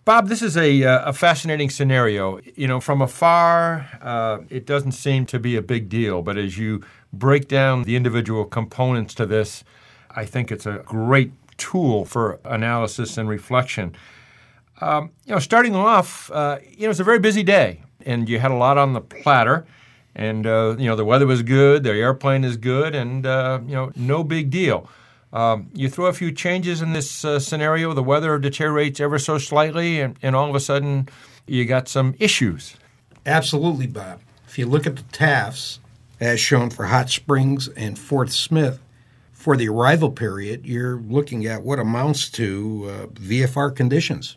Bob, this is a fascinating scenario. From afar, it doesn't seem to be a big deal, but as you break down the individual components to this, I think it's a great tool for analysis and reflection. Starting off, it was a very busy day, and you had a lot on the platter, and, the weather was good, the airplane is good, and, no big deal. You throw a few changes in this scenario, the weather deteriorates ever so slightly, and all of a sudden you got some issues. Absolutely, Bob. If you look at the TAFs, as shown for Hot Springs and Fort Smith, for the arrival period, you're looking at what amounts to VFR conditions.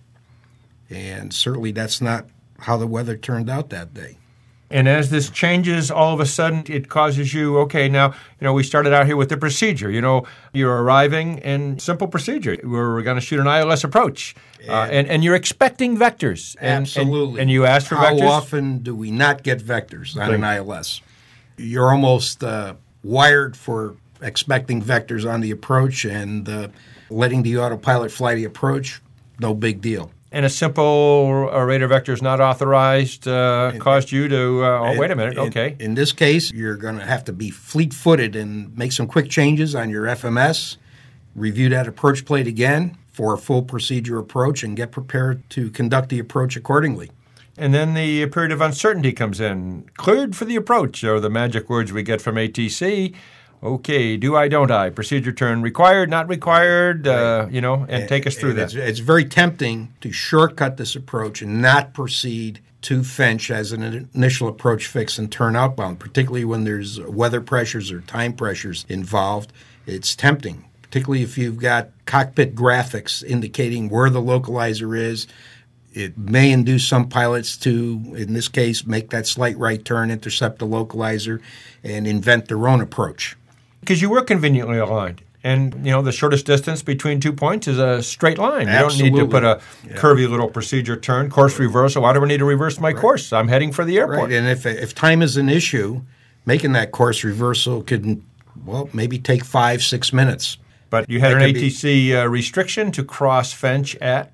And certainly that's not how the weather turned out that day. And as this changes, all of a sudden it causes you, okay, now, we started out here with the procedure. You're arriving in simple procedure. We're going to shoot an ILS approach. And you're expecting vectors. Absolutely. And you ask for vectors? How often do we not get vectors on an ILS? You're almost wired for expecting vectors on the approach and letting the autopilot fly the approach, no big deal. And a simple radar vector is not authorized caused you to, wait a minute, okay. In this case, you're going to have to be fleet-footed and make some quick changes on your FMS, review that approach plate again for a full procedure approach, and get prepared to conduct the approach accordingly. And then the period of uncertainty comes in. Cleared for the approach are the magic words we get from ATC. Okay, do I, don't I? Procedure turn required, not required, and take us through that. It's very tempting to shortcut this approach and not proceed to Finch as an initial approach fix and turn outbound, particularly when there's weather pressures or time pressures involved. It's tempting, particularly if you've got cockpit graphics indicating where the localizer is. It may induce some pilots to, in this case, make that slight right turn, intercept the localizer, and invent their own approach. Because you were conveniently aligned. And, the shortest distance between 2 points is a straight line. Absolutely. You don't need to put a curvy little procedure turn, course reversal. Why do I need to reverse my course? I'm heading for the airport. Right. And if time is an issue, making that course reversal could, maybe take 5-6 minutes. But you had an ATC restriction to cross Finch at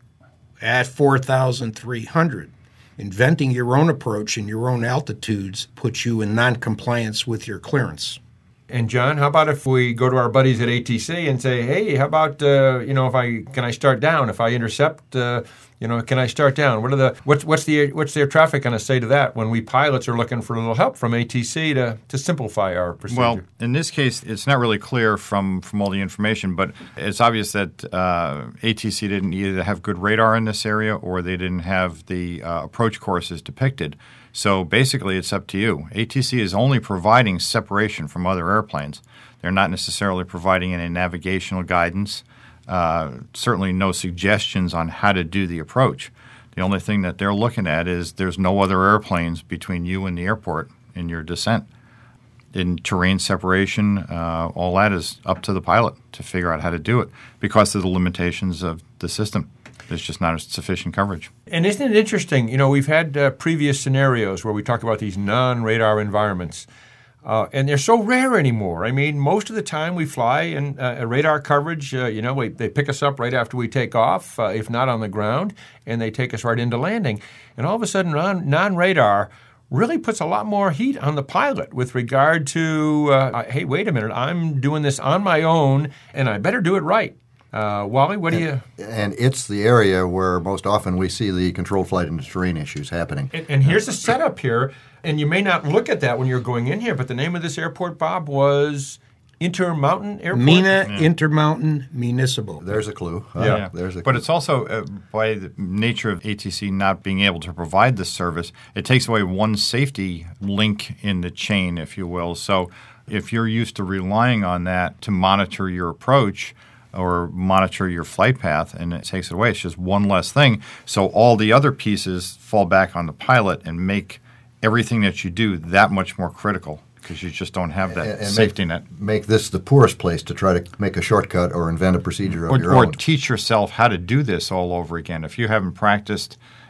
4,300. Inventing your own approach and your own altitudes puts you in non-compliance with your clearance. And John, how about if we go to our buddies at ATC and say, hey, how about can I start down? If I intercept, can I start down? What's their traffic going to say to that when we pilots are looking for a little help from ATC to simplify our procedure? Well, in this case, it's not really clear from all the information, but it's obvious that ATC didn't either have good radar in this area or they didn't have the approach courses depicted. So basically, it's up to you. ATC is only providing separation from other airplanes. They're not necessarily providing any navigational guidance, certainly no suggestions on how to do the approach. The only thing that they're looking at is there's no other airplanes between you and the airport in your descent. In terrain separation, all that is up to the pilot to figure out how to do it because of the limitations of the system. There's just not sufficient coverage. And isn't it interesting? We've had previous scenarios where we talk about these non-radar environments, and they're so rare anymore. I mean, most of the time we fly in radar coverage, they pick us up right after we take off, if not on the ground, and they take us right into landing. And all of a sudden, non-radar really puts a lot more heat on the pilot with regard to, hey, wait a minute, I'm doing this on my own, and I better do it right. Wally, what do you... And it's the area where most often we see the controlled flight into terrain issues happening. And here's the setup here, and you may not look at that when you're going in here, but the name of this airport, Bob, was Intermountain Airport? Intermountain Municipal. There's a clue. There's a clue. But it's also, by the nature of ATC not being able to provide this service, it takes away one safety link in the chain, if you will. So if you're used to relying on that to monitor your approach or monitor your flight path, and it takes it away. It's just one less thing. So all the other pieces fall back on the pilot and make everything that you do that much more critical because you just don't have that safety net. Make this the poorest place to try to make a shortcut or invent a procedure of your own. Or teach yourself how to do this all over again. If you haven't practiced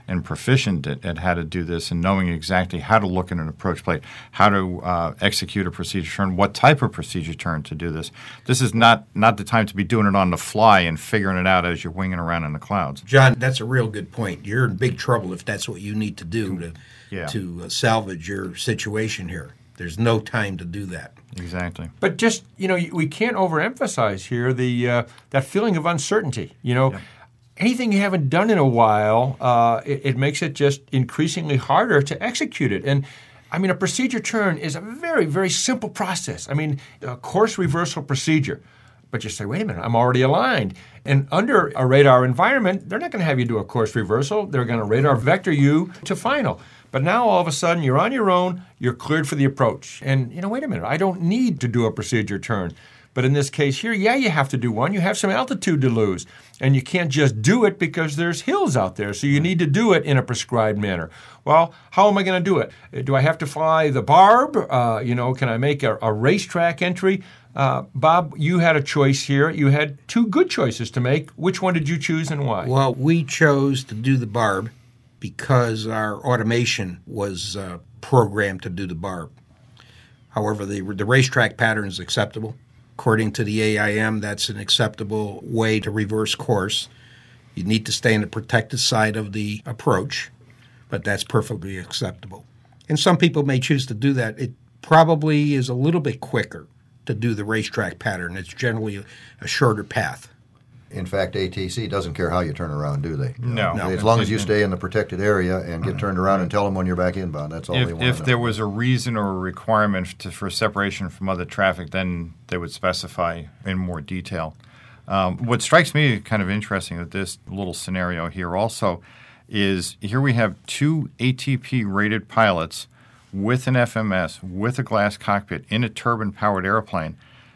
and proficient at how to do this and knowing exactly how to look at an approach plate, how to execute a procedure turn, what type of procedure turn to do this. This is not the time to be doing it on the fly and figuring it out as you're winging around in the clouds. John, that's a real good point. You're in big trouble if that's what you need to do to salvage your situation here. There's no time to do that. Exactly. But just, we can't overemphasize here that feeling of uncertainty. Anything you haven't done in a while, it makes it just increasingly harder to execute it. And a procedure turn is a very, very simple process. A course reversal procedure. But you say, wait a minute, I'm already aligned. And under a radar environment, they're not going to have you do a course reversal. They're going to radar vector you to final. But now all of a sudden you're on your own, you're cleared for the approach. And, wait a minute, I don't need to do a procedure turn. But in this case here, you have to do one. You have some altitude to lose. And you can't just do it because there's hills out there. So you need to do it in a prescribed manner. Well, how am I going to do it? Do I have to fly the barb? Can I make a racetrack entry? Bob, you had a choice here. You had two good choices to make. Which one did you choose and why? Well, we chose to do the barb because our automation was programmed to do the barb. However, the racetrack pattern is acceptable. According to the AIM, that's an acceptable way to reverse course. You need to stay on the protected side of the approach, but that's perfectly acceptable. And some people may choose to do that. It probably is a little bit quicker to do the racetrack pattern. It's generally a shorter path. In fact, ATC doesn't care how you turn around, do they? No. As long as you stay in the protected area and get turned around and tell them when you're back inbound, that's all they want to know. If there was a reason or a requirement for separation from other traffic, then they would specify in more detail. What strikes me kind of interesting with this little scenario here also is here we have two ATP-rated pilots with an FMS, with a glass cockpit, in a turbine-powered airplane,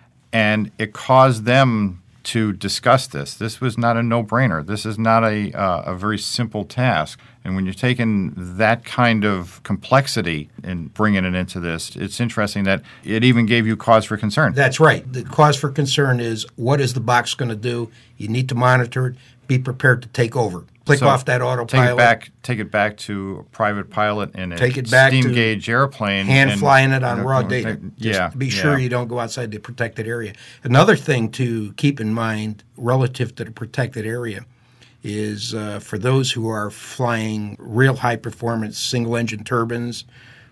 and it caused them to discuss this. This was not a no-brainer. This is not a very simple task. And when you're taking that kind of complexity and bringing it into this, it's interesting that it even gave you cause for concern. That's right. The cause for concern is, what is the box going to do? You need to monitor it. Be prepared to take over. Click off that autopilot. Take it back to a private pilot in a steam gauge airplane. Flying it on raw data. To be sure you don't go outside the protected area. Another thing to keep in mind relative to the protected area is for those who are flying real high-performance single-engine turbines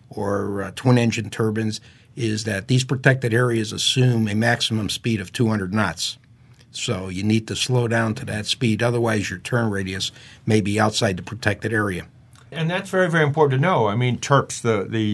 or twin-engine turbines, is that these protected areas assume a maximum speed of 200 knots. So you need to slow down to that speed. Otherwise, your turn radius may be outside the protected area. And that's very, very important to know. TERPs,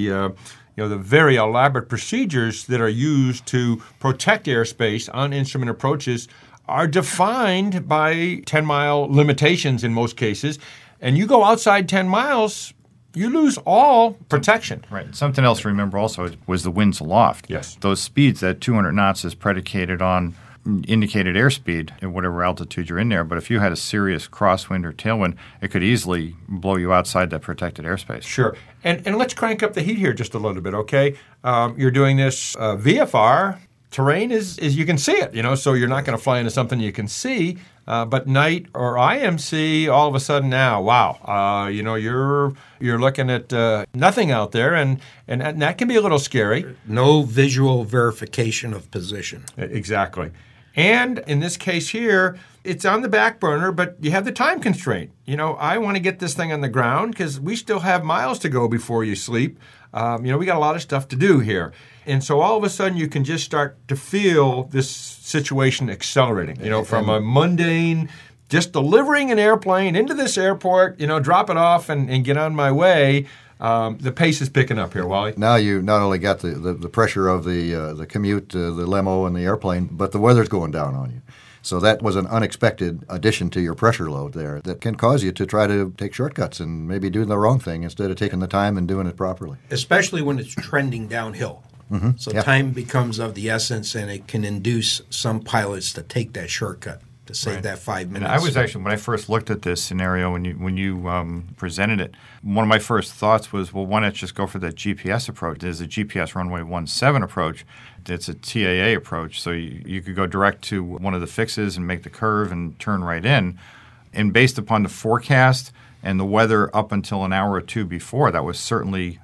the very elaborate procedures that are used to protect airspace on instrument approaches are defined by 10-mile limitations in most cases. And you go outside 10 miles, you lose all protection. Right. Something else to remember also was the winds aloft. Yes. Those speeds, that 200 knots is predicated on indicated airspeed at whatever altitude you're in there. But if you had a serious crosswind or tailwind, it could easily blow you outside that protected airspace. Sure. And let's crank up the heat here just a little bit, okay? You're doing this VFR. Terrain is you can see it, so you're not going to fly into something you can see. But night or IMC, all of a sudden now, wow, you're looking at nothing out there, and that can be a little scary. No visual verification of position. Exactly. And in this case here, it's on the back burner, but you have the time constraint. I want to get this thing on the ground because we still have miles to go before you sleep. We got a lot of stuff to do here. And so all of a sudden you can just start to feel this situation accelerating, from a mundane, just delivering an airplane into this airport, drop it off and get on my way. The pace is picking up here, Wally. Now you not only got the pressure of the commute, the limo and the airplane, but the weather's going down on you. So that was an unexpected addition to your pressure load there that can cause you to try to take shortcuts and maybe do the wrong thing instead of taking the time and doing it properly. Especially when it's trending downhill. Mm-hmm. So time becomes of the essence, and it can induce some pilots to take that shortcut to save that 5 minutes. And I was actually, when I first looked at this scenario, when you presented it, one of my first thoughts was, well, why not just go for that GPS approach? There's a GPS runway 17 approach. It's a TAA approach, so you could go direct to one of the fixes and make the curve and turn right in. And based upon the forecast and the weather up until an hour or two before, that was certainly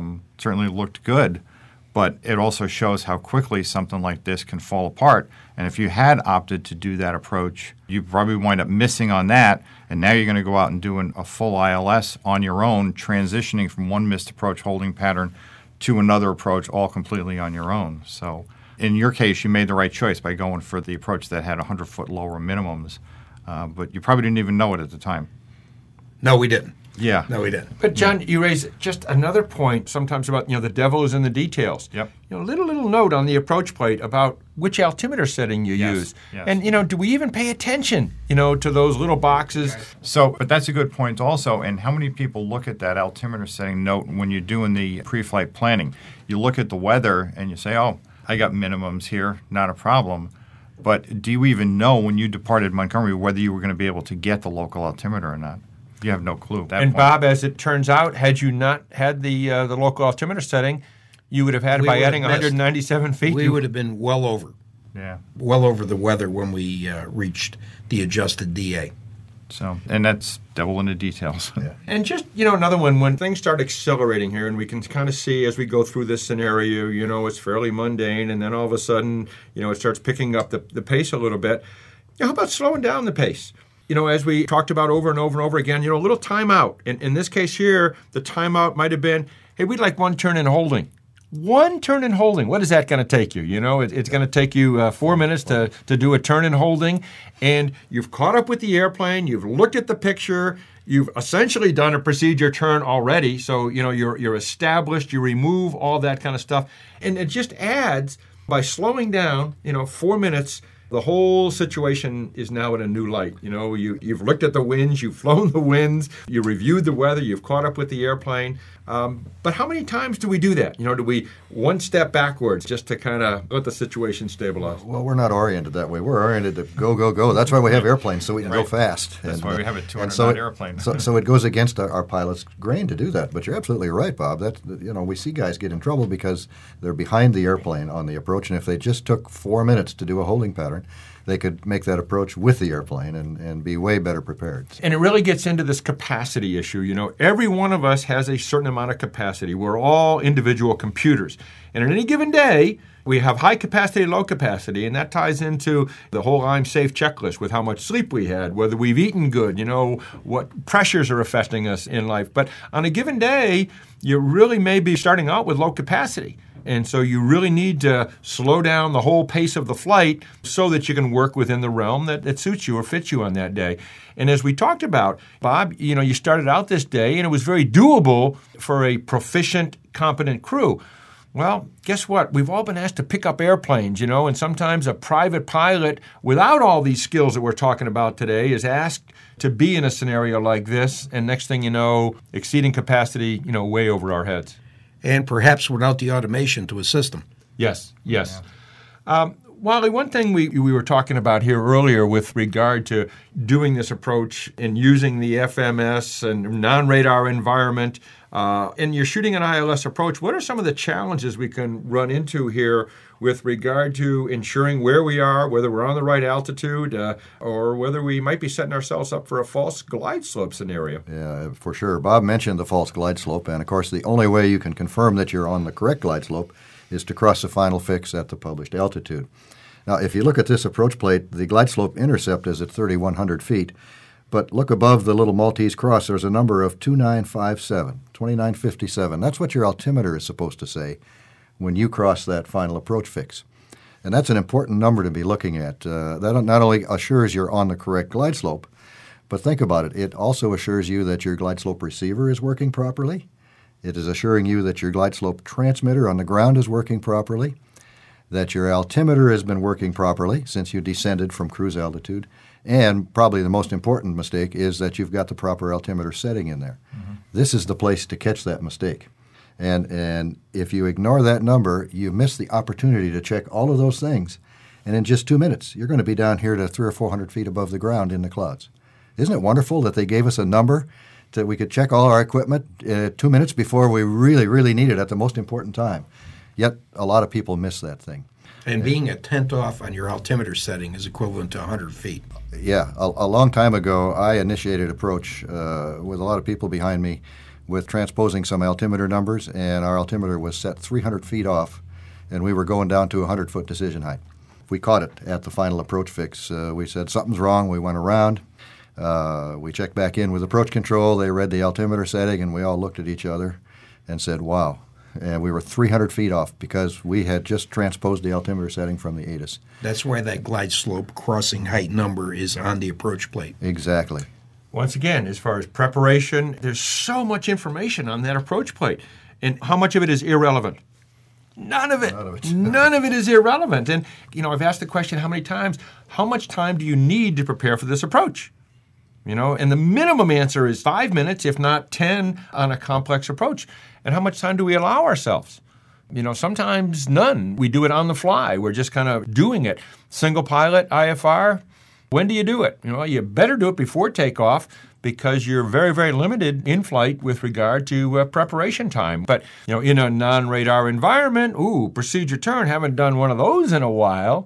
looked good. But it also shows how quickly something like this can fall apart. And if you had opted to do that approach, you probably wind up missing on that. And now you're going to go out and doing a full ILS on your own, transitioning from one missed approach holding pattern to another approach all completely on your own. So in your case, you made the right choice by going for the approach that had 100-foot lower minimums. But you probably didn't even know it at the time. No, we didn't. Yeah. No, we didn't. But John, you raise just another point sometimes about, the devil is in the details. Yep. Little note on the approach plate about which altimeter setting you use. Yes. And, do we even pay attention, to those little boxes? So, but that's a good point also. And how many people look at that altimeter setting note when you're doing the pre-flight planning? You look at the weather and you say, oh, I got minimums here, not a problem. But do you even know when you departed Montgomery whether you were going to be able to get the local altimeter or not? You have no clue. And Bob, as it turns out, had you not had the local altimeter setting, you would have had it by adding 197 feet. We would have been well over the weather when we reached the adjusted DA. So, and that's devil in the details. Yeah. And just, another one, when things start accelerating here, and we can kind of see as we go through this scenario, it's fairly mundane, and then all of a sudden, it starts picking up the pace a little bit. How about slowing down the pace? As we talked about over and over and over again, a little timeout. In this case here, the timeout might have been, hey, we'd like one turn in holding. One turn in holding. What is that going to take you? It's going to take you 4 minutes to do a turn in holding, and you've caught up with the airplane. You've looked at the picture. You've essentially done a procedure turn already, so you're established. You remove all that kind of stuff, and it just adds by slowing down. 4 minutes. The whole situation is now in a new light. You've looked at the winds, you've flown the winds, you reviewed the weather, you've caught up with the airplane. But how many times do we do that? Do we one step backwards just to kind of let the situation stabilize? Well, we're not oriented that way. We're oriented to go, go, go. That's why we have airplanes, so we can go fast. That's why we have a 200-knot airplane. So it goes against our pilot's grain to do that. But you're absolutely right, Bob. We see guys get in trouble because they're behind the airplane on the approach, and if they just took 4 minutes to do a holding pattern, they could make that approach with the airplane and be way better prepared. And it really gets into this capacity issue. Every one of us has a certain amount of capacity. We're all individual computers. And on any given day, we have high capacity, low capacity, and that ties into the whole I'm safe checklist with how much sleep we had, whether we've eaten good, what pressures are affecting us in life. But on a given day, you really may be starting out with low capacity. And so you really need to slow down the whole pace of the flight so that you can work within the realm that suits you or fits you on that day. And as we talked about, Bob, you started out this day and it was very doable for a proficient, competent crew. Well, guess what? We've all been asked to pick up airplanes, and sometimes a private pilot without all these skills that we're talking about today is asked to be in a scenario like this. And next thing you know, exceeding capacity, way over our heads. And perhaps without the automation to assist them. Yes. Wally, one thing we were talking about here earlier with regard to doing this approach and using the FMS and non-radar environment, and you're shooting an ILS approach, what are some of the challenges we can run into here with regard to ensuring where we are, whether we're on the right altitude, or whether we might be setting ourselves up for a false glide slope scenario? Yeah, for sure. Bob mentioned the false glide slope, and of course the only way you can confirm that you're on the correct glide slope is to cross the final fix at the published altitude. Now, if you look at this approach plate, the glide slope intercept is at 3,100 feet, but look above the little Maltese cross, there's a number of 2957. That's what your altimeter is supposed to say when you cross that final approach fix. And that's an important number to be looking at. That not only assures you're on the correct glide slope, but think about it. It also assures you that your glide slope receiver is working properly. It is assuring you that your glide slope transmitter on the ground is working properly, that your altimeter has been working properly since you descended from cruise altitude, and probably the most important mistake is that you've got the proper altimeter setting in there. Mm-hmm. This is the place to catch that mistake. And if you ignore that number, you miss the opportunity to check all of those things. And in just 2 minutes, you're going to be down here to 300 or 400 feet above the ground in the clouds. Isn't it wonderful that they gave us a number that we could check all our equipment 2 minutes before we really, really need it at the most important time? Yet a lot of people miss that thing. And being a tenth off on your altimeter setting is equivalent to 100 feet. Yeah, a long time ago, I initiated approach with a lot of people behind me with transposing some altimeter numbers, and our altimeter was set 300 feet off, and we were going down to 100-foot decision height. We caught it at the final approach fix. We said something's wrong. We went around. We checked back in with approach control. They read the altimeter setting, and we all looked at each other and said, wow. And we were 300 feet off because we had just transposed the altimeter setting from the ATIS. That's why that glide slope crossing height number is on the approach plate. Exactly. Once again, as far as preparation, there's so much information on that approach plate. And how much of it is irrelevant? None of it. None of it is irrelevant. And, I've asked the question how many times, how much time do you need to prepare for this approach? And the minimum answer is 5 minutes, if not 10, on a complex approach. And how much time do we allow ourselves? Sometimes none. We do it on the fly. We're just kind of doing it. Single pilot, IFR, when do you do it? You better do it before takeoff because you're very, very limited in flight with regard to preparation time. But, in a non-radar environment, procedure turn, haven't done one of those in a while.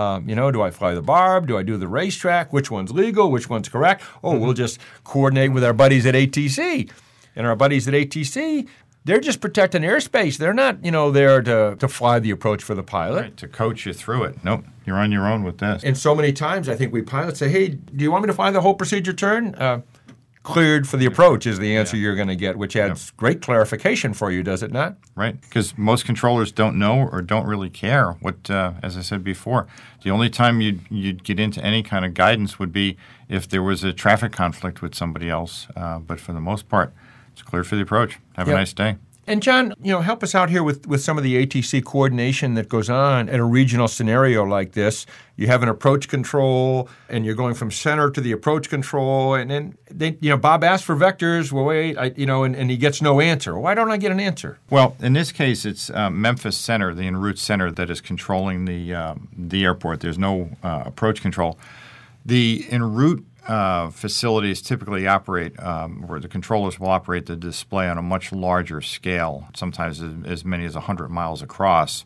Do I fly the barb? Do I do the racetrack? Which one's legal? Which one's correct? We'll just coordinate with our buddies at ATC. And our buddies at ATC, they're just protecting airspace. They're not, there to fly the approach for the pilot. Right, to coach you through it. Nope, you're on your own with this. And so many times I think we pilots say, hey, do you want me to fly the whole procedure turn? Cleared for the approach is the answer you're going to get, which adds great clarification for you, does it not? Right, because most controllers don't know or don't really care what, as I said before, the only time you'd get into any kind of guidance would be if there was a traffic conflict with somebody else. But for the most part, it's cleared for the approach. Have a nice day. And John, help us out here with some of the ATC coordination that goes on in a regional scenario like this. You have an approach control, and you're going from center to the approach control, and then Bob asks for vectors. Well, wait, and he gets no answer. Why don't I get an answer? Well, in this case, it's Memphis Center, the en route center, that is controlling the airport. There's no approach control. The en route facilities typically operate, where the controllers will operate the display on a much larger scale, sometimes as many as 100 miles across.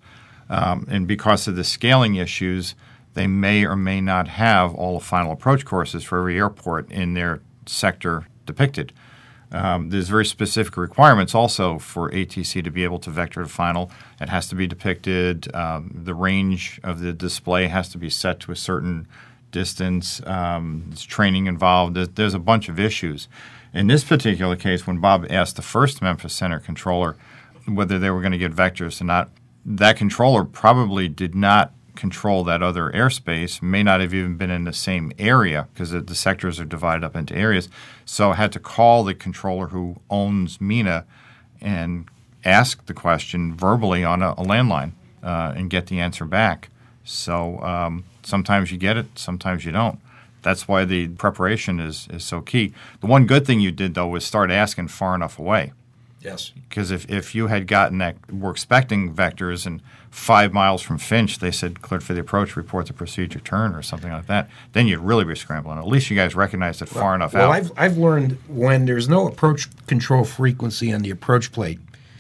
And because of the scaling issues, they may or may not have all the final approach courses for every airport in their sector depicted. There's very specific requirements also for ATC to be able to vector to final. It has to be depicted. The range of the display has to be set to a certain distance. There's training involved. There's a bunch of issues. In this particular case, when Bob asked the first Memphis Center controller whether they were going to get vectors or not, that controller probably did not control that other airspace, may not have even been in the same area because the sectors are divided up into areas. So I had to call the controller who owns MENA and ask the question verbally on a landline and get the answer back. So sometimes you get it, sometimes you don't. That's why the preparation is so key. The one good thing you did, though, was start asking far enough away. Yes. Because if you had gotten that, we're expecting vectors, and 5 miles from Finch, they said cleared for the approach, report the procedure turn or something like that, then you'd really be scrambling. At least you guys recognized it far enough out. Well, I've learned when there's no approach control frequency on the approach plate,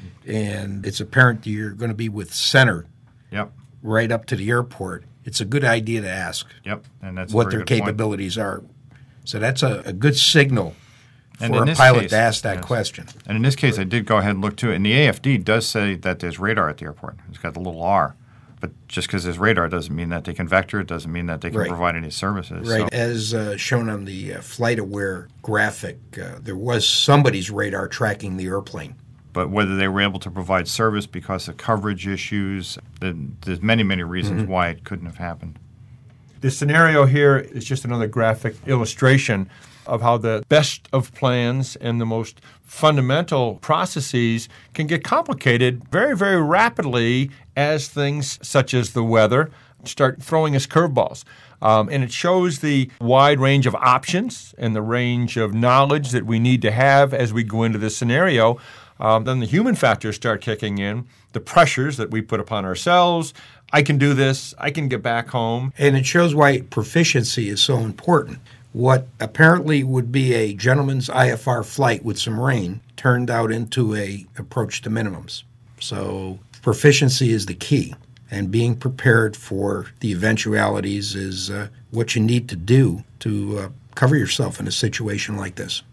and it's apparent you're going to be with center right up to the airport, it's a good idea to ask and that's what their capabilities are. So that's a good signal for a pilot to ask that question. And in this case, I did go ahead and look to it. And the AFD does say that there's radar at the airport. It's got the little R. But just because there's radar doesn't mean that they can vector. It doesn't mean that they can provide any services. Right. So. As shown on the FlightAware graphic, there was somebody's radar tracking the airplane. But whether they were able to provide service because of coverage issues, there's many, many reasons why it couldn't have happened. This scenario here is just another graphic illustration of how the best of plans and the most fundamental processes can get complicated very, very rapidly as things such as the weather start throwing us curveballs. And it shows the wide range of options and the range of knowledge that we need to have as we go into this scenario. Then the human factors start kicking in, the pressures that we put upon ourselves. I can do this. I can get back home. And it shows why proficiency is so important. What apparently would be a gentleman's IFR flight with some rain turned out into a approach to minimums. So proficiency is the key. and being prepared for the eventualities is what you need to do to cover yourself in a situation like this.